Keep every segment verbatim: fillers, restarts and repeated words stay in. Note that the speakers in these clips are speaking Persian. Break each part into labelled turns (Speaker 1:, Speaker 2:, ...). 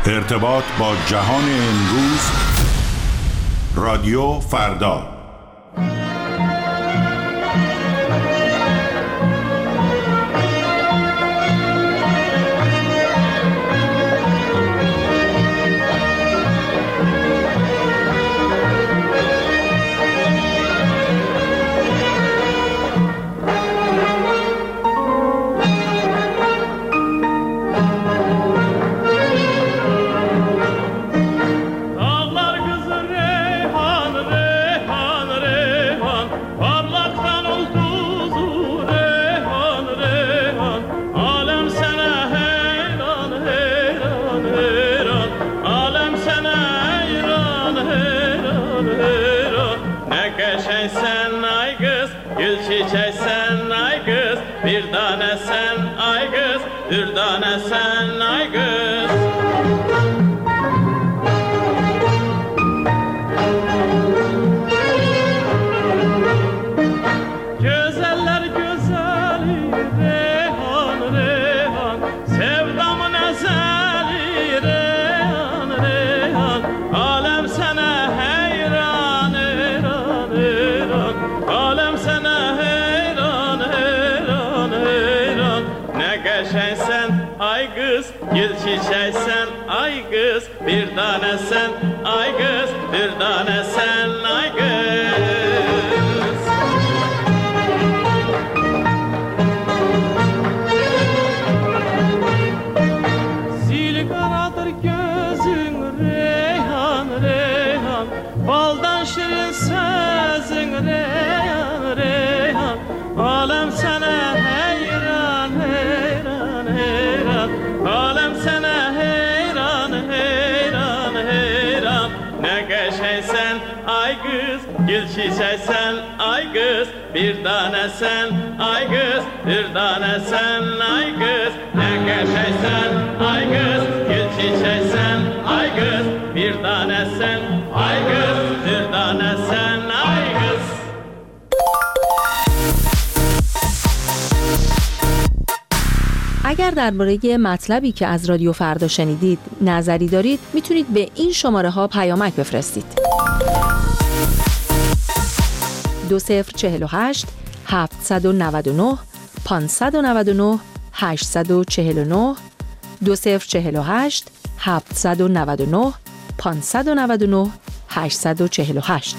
Speaker 1: ارتباط با جهان امروز، رادیو فردا.
Speaker 2: Çiçeksen ay kız bir tane sen ay kız bir tane sen ay kız. Zil karadır gözün reyhan reyhan, baldan şirin sözün reyhan reyhan. Alem sana heyran heyran heyran, alem sana heyran heyran heyran. Ne geçeysen ay kız, gül çiçeksen ay kız, bir tane sen ay kız, bir tane sen ay kız. Ne geçeysen ay kız, gül çiçeksen ay kız, bir tane sen ay kız, bir tane sen ay kız.
Speaker 3: اگر درباره مطلبی که از رادیو فردا شنیدید نظری دارید، میتونید به این شماره ها پیامک بفرستید. دو صفر چهل و هشت هفتصد و نود و نه پانصد و نود و نه هشتصد و چهل و نه دو صفر چهل و هشت هفتصد و نود و نه پانصد و نود و نه هشتصد و چهل و هشت.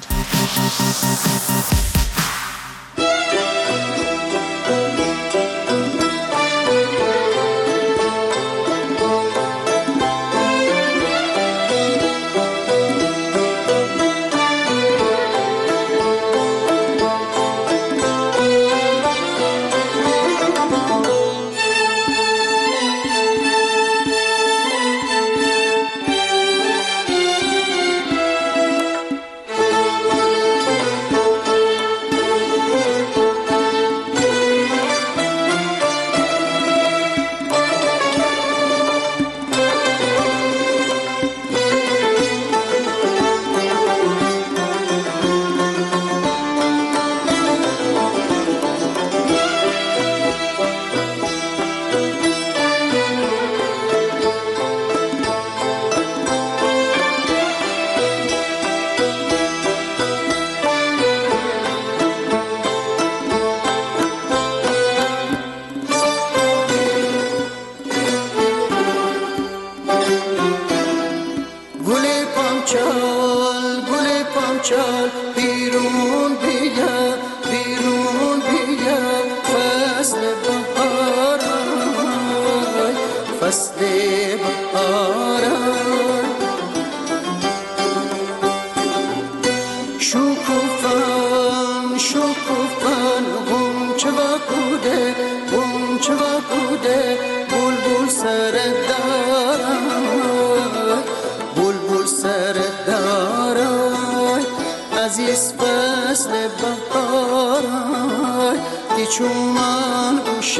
Speaker 4: چومان گوش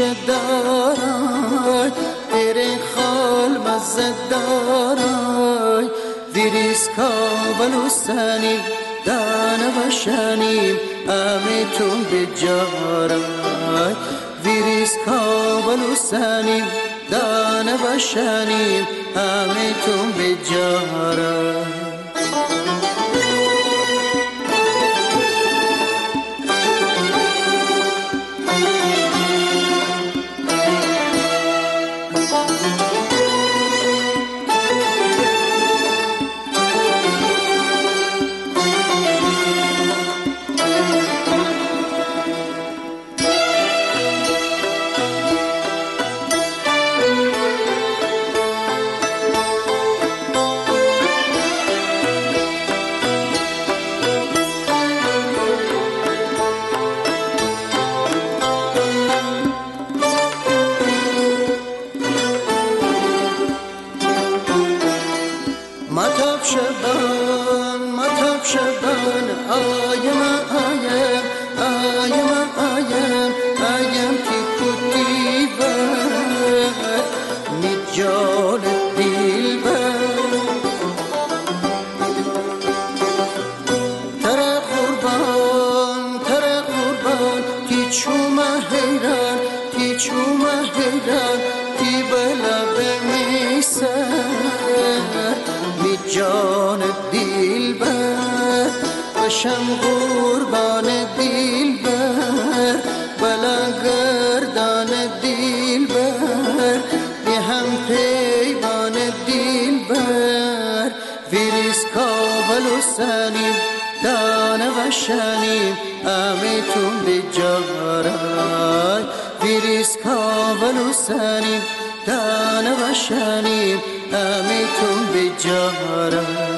Speaker 4: دارای تیره خال مزد دارای ویریز کابلو سنیم دانه بشنیم امیتون بجارای ویریز کابلو سنیم دانه باشنیم همه تون به جارا. شم قربان دلبر بلا گردان دلبر به هم پیمان دلبر ویریس کابل و سنیم دانه و شنیم امیتون به جارای ویریس کابل و سنیم دانه و شنیم امیتون به جارای.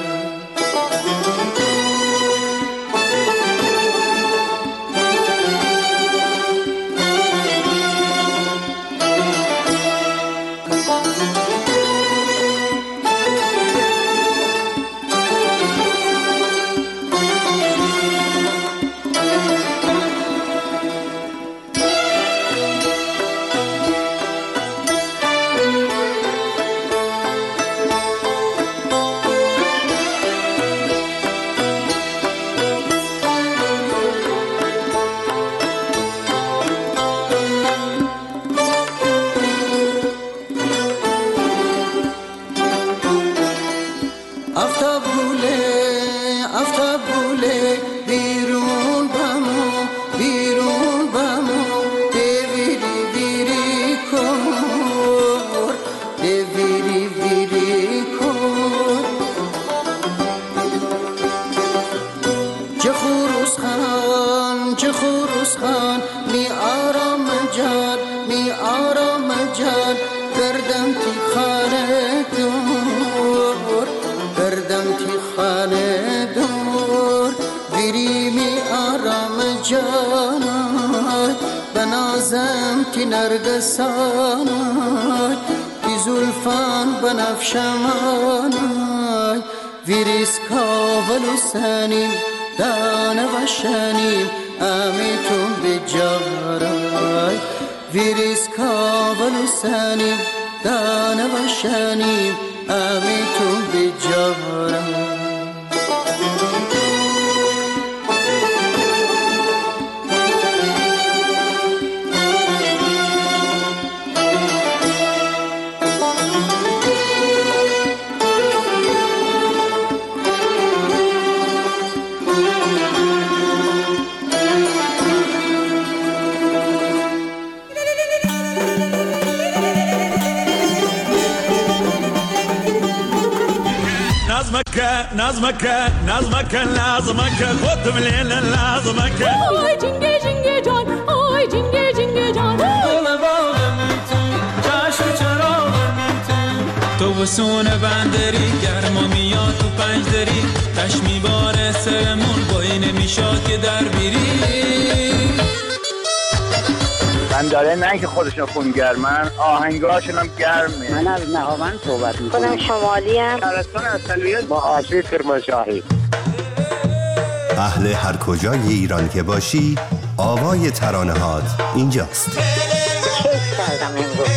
Speaker 4: نرگسانای کی زلفان بنفشمانای ویریس کاول و سنیم دانه و شنیم امیتون به جارای ویریس کاول و سنیم دانه و شنیم امیتون به جارای.
Speaker 2: نظمك نظمك لازمك خد من لازمك
Speaker 5: آی جنگه جنگه جان آی جنگه جنگه جان
Speaker 6: گل باغم تو چشم چراغم تو تو وسون بندری گرما میاد تو پنج دری تش میباره سرمون بایی نمیشاد که در بیری
Speaker 7: بنداره نه که خودشون خونگرمن آهنگاشون هم گرمه.
Speaker 8: من از نهاوند صحبت میکنم.
Speaker 9: خودم شمالی هم
Speaker 7: شهرستان اصلیت با آسیب کرمانشاهی.
Speaker 10: اهل هر کجای ایران که باشی آوای ترانه‌هات اینجاست.
Speaker 9: کیف کردم امروز.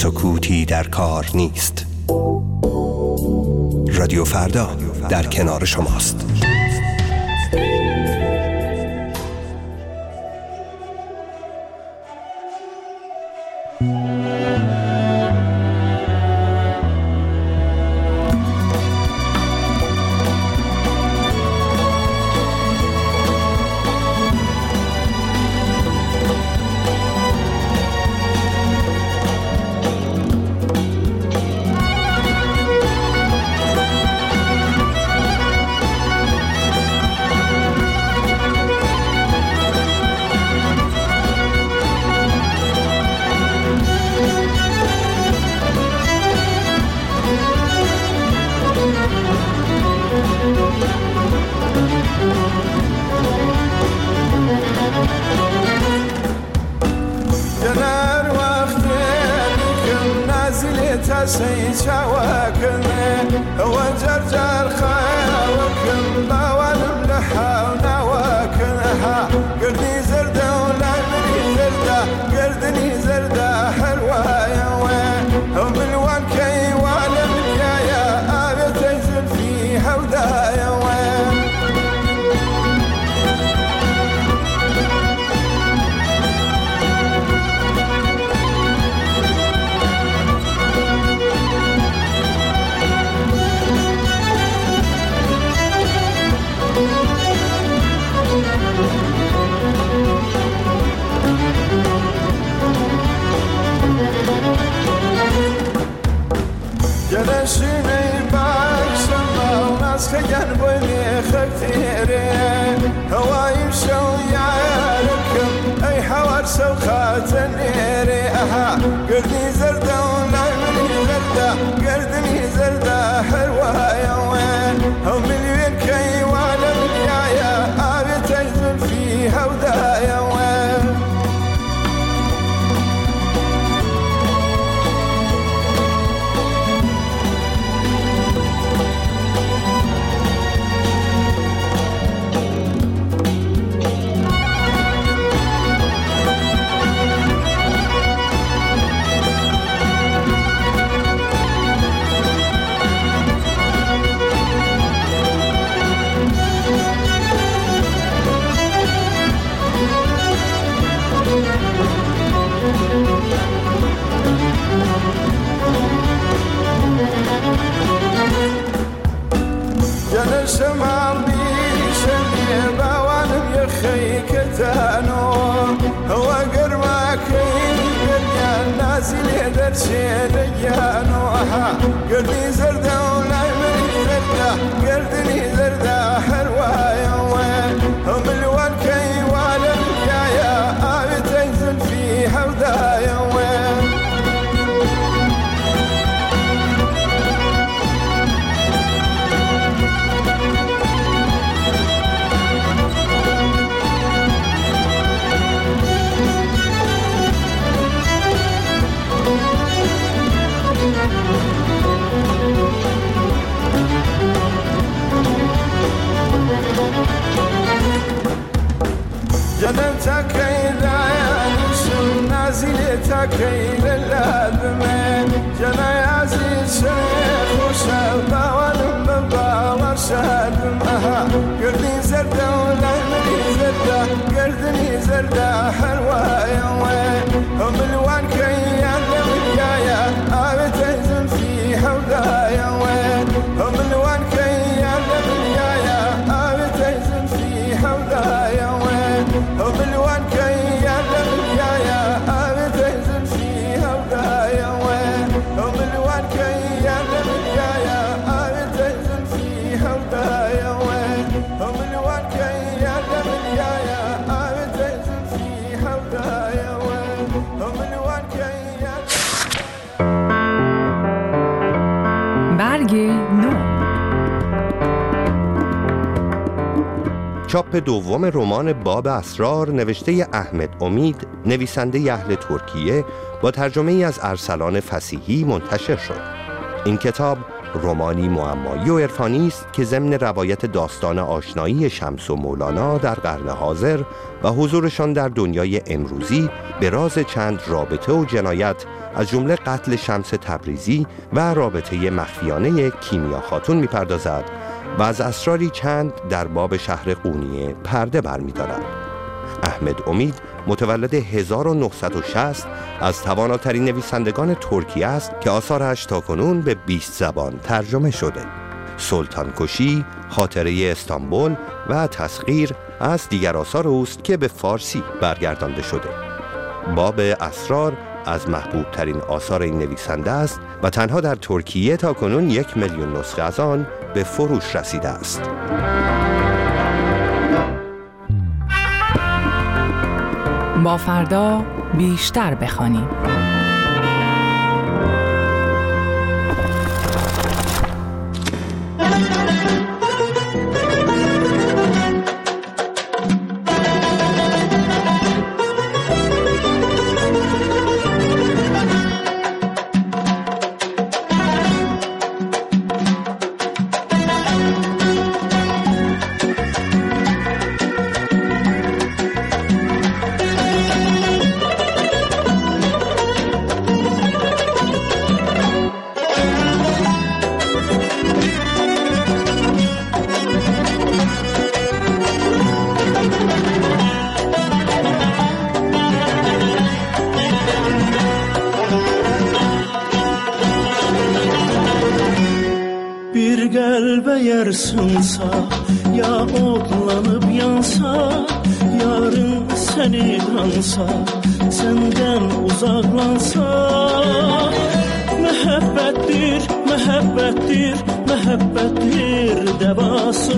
Speaker 10: سکوتی در کار نیست. رادیو فردا در کنار شماست. چاپ دوم رمان باب اسرار نوشته احمد امید، نویسنده اهل ترکیه، با ترجمه ای از ارسلان فصیحی منتشر شد. این کتاب رمانی معمایی و عرفانی است که ضمن روایت داستان آشنایی شمس و مولانا در قرن حاضر و حضورشان در دنیای امروزی به راز چند رابطه و جنایت از جمله قتل شمس تبریزی و رابطه مخفیانه کیمیا خاتون می‌پردازد و از اسراری چند در باب شهر قونیه پرده برمی‌دارد. احمد امید متولد هزار و نهصد و شصت از تواناترین نویسندگان ترکیه است که آثارش تاکنون به بیست زبان ترجمه شده. سلطان کشی، خاطره استانبول و تسخیر از دیگر آثار اوست که به فارسی برگردانده شده. باب اسرار از محبوب ترین آثار این نویسنده است و تنها در ترکیه تاکنون یک میلیون نسخه از آن به فروش رسیده است.
Speaker 11: با فردا بیشتر بخوانیم.
Speaker 12: Sınsa ya otlanıp yansa yarın seni dansa senden uzaklansa mehabbettir mehabbettir mehabbettir devası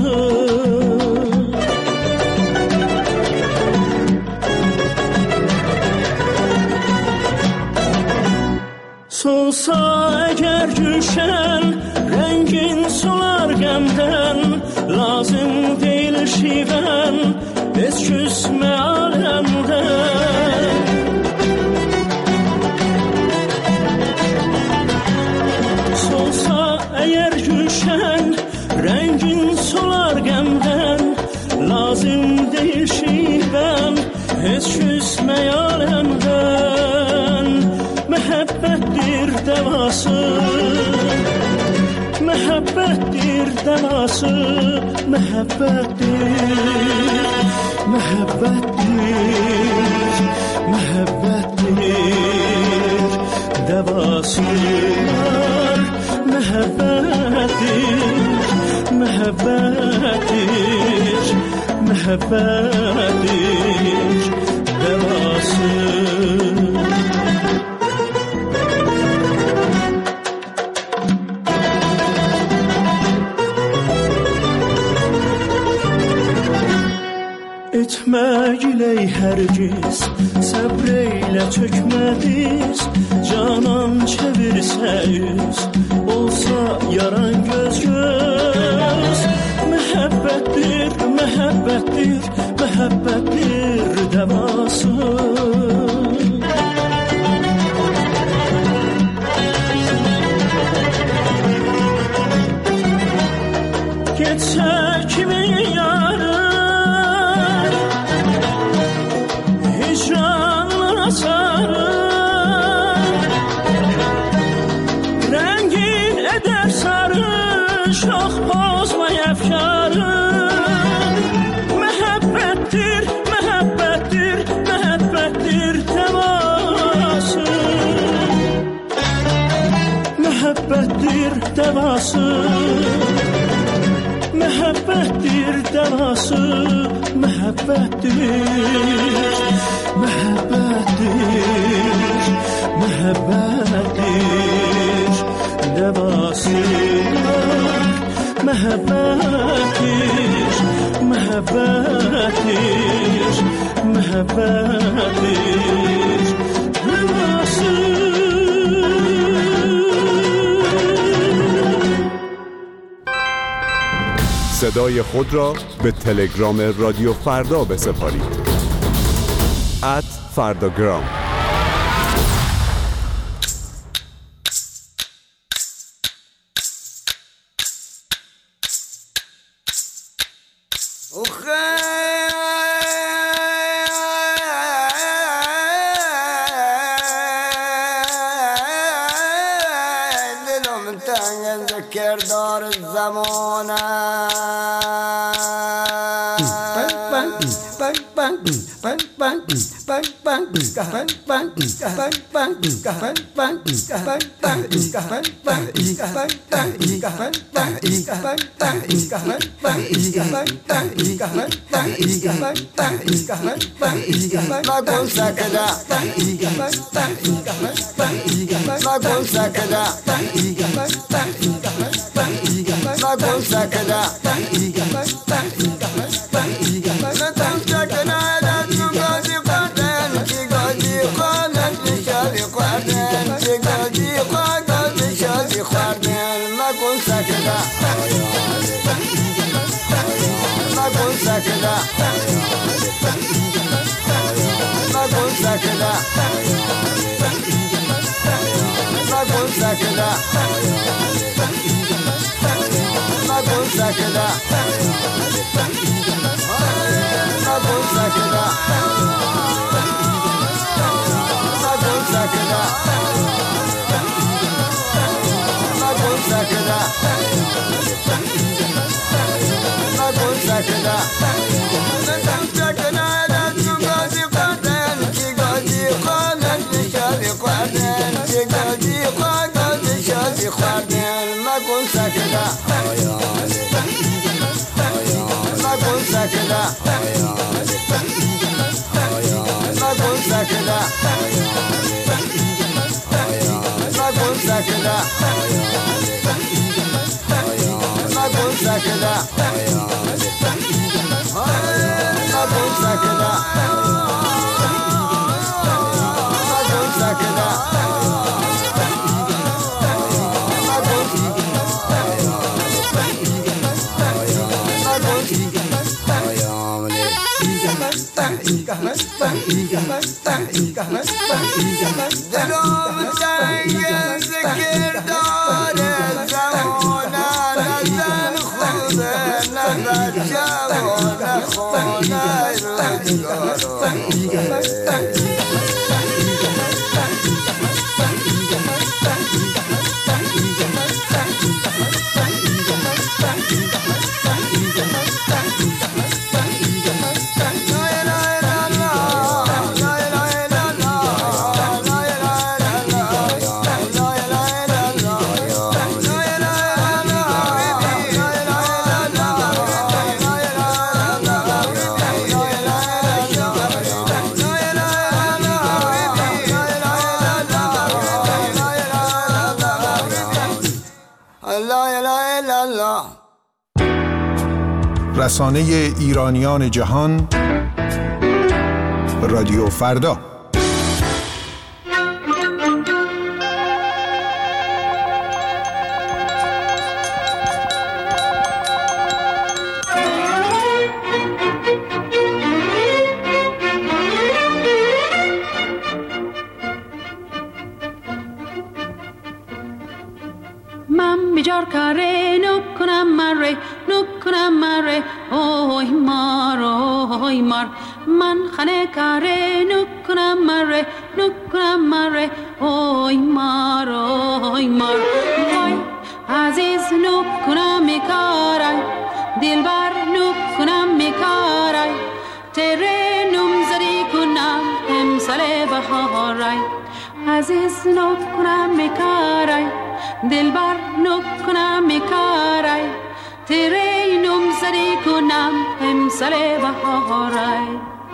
Speaker 12: solsa eğer gülşen rengin solar gemden lazım değil şiven biz küsme alemden solsa eğer gülşen rengin solar gemden lazım değil şiven biz küsme alemden mehabbettir devası mehabbettir devası mehabbettir mehabbettir mehabbettir devası mehabbettir mehabbettir mehabbettir devası etme giley hergiz sabreyle çökmediz canan çevirse yüz olsa yaran göz göz mehabbettir mehabbettir mehabbettir devası geçse kimin yarı rengin eder sarı şah bozma efkarı mehabbettir mehabbettir mehabbettir teması mehabbettir teması mehabbettir devası mehabbettir mehabbettir mehabbettir devası mehabbettir mehabbettir mehabbettir devası
Speaker 1: صدای خود را به تلگرام رادیو فردا بسپارید. ات فرداگرام.
Speaker 13: دلم تنگ ذکردار زمانه مگون سکده مگون سکده مگون سکده
Speaker 14: رسانه ایرانیان جهان رادیو فردا.
Speaker 5: من بیجار کاره نکنم مره نکنم مره اوی مار اوی مار من خانه کاره نکنم مره نکنم مره اوی مار اوی مار وای عزیز نکنم میکارای دلبر نکنم میکارای تره نمزدی کنم امسال بهارای عزیز نکنم میکارای دلبر نکنم میکارای تیره نمزدی کنم امسال بهارای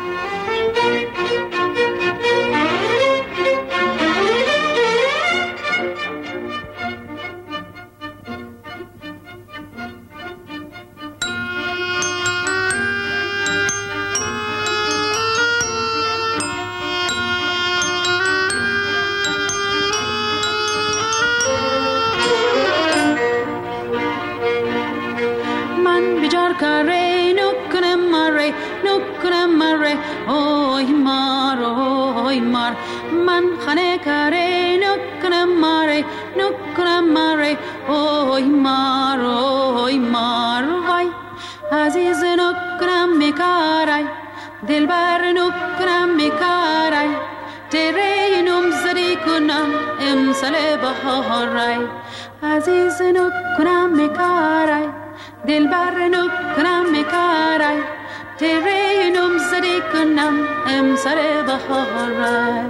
Speaker 5: کاره نکنم مره نکنم مره اوی مار اوی مار من خانه کاره نکنم مره نکنم مره اوی مار اوی مار وای عزیز نکنم
Speaker 15: کنم میکارای دلبر نو کنم میکارای تیره نم زدی کنم امسال بهارای عزیز نو کنم میکارای دلبر نو کنم میکارای تیره نم زدی کنم امسال بهارای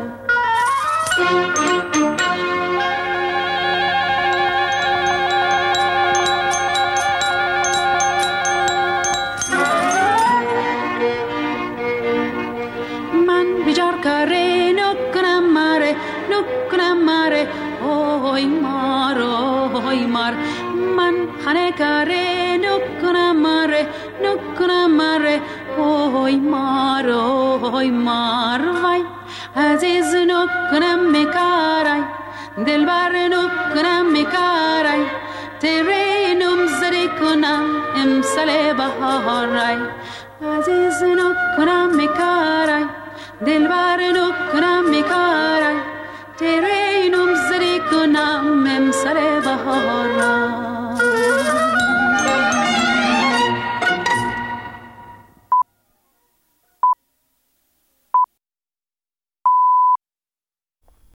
Speaker 15: کاره نکنم ماره نکنم ماره اوی مار اوی مار من خانه کاره نکنم ماره نکنم ماره اوی مار اوی مار وای عزیز نکنم میکارای دلبر نکنم میکارای تیره نم زدی کنم امسال بهارای عزیز نکنم میکارای دلبر نو کنم میکارای تیره نم زدی کنم امسال بهار